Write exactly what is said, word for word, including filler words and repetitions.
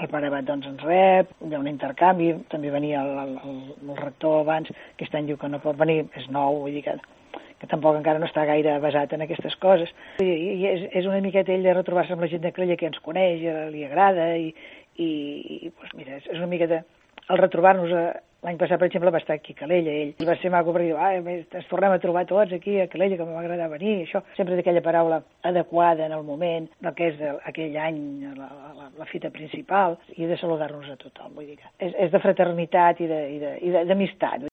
el pare Abat doncs ens rep, hi ha un intercanvi, també venia el, el, el rector abans, aquest any diu que no pot venir, és nou, vull dir que, que tampoc encara no està gaire basat en aquestes coses. I, i és, és una miqueta ell de retrobar-se amb la gent de Calella que ens coneix, li agrada, i, i, i doncs mira, és una miqueta el retrobar-nos. L'any passat, per exemple, va estar aquí a Calella, ell. I va ser maco perquè diu, ah, ens tornem a trobar tots aquí a Calella, que m'agrada venir, això. Sempre d'aquella paraula adequada en el moment, del que és aquell any, la, la, la fita principal, i de saludar-nos a tothom, vull dir que és, és de fraternitat i d'amistat.